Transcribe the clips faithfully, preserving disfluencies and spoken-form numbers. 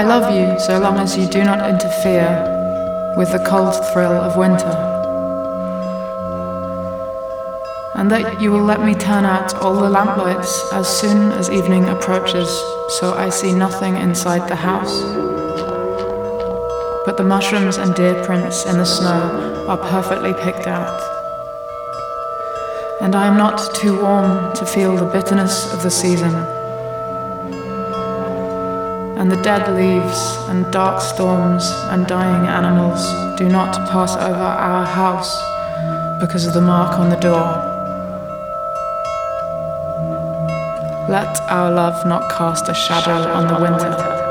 I love you so long as you do not interfere with the cold thrill of winter. And that you will let me turn out all the lamplights as soon as evening approaches, so I see nothing inside the house. But the mushrooms and deer prints in the snow are perfectly picked out. And I am not too warm to feel the bitterness of the season. And the dead leaves and dark storms and dying animals do not pass over our house because of the mark on the door. Let our love not cast a shadow on the winter.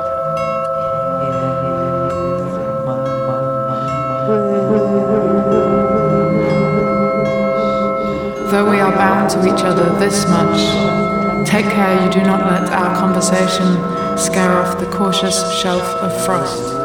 Though we are bound to each other this much, take care you do not let our conversation scare off the cautious shelf of frost.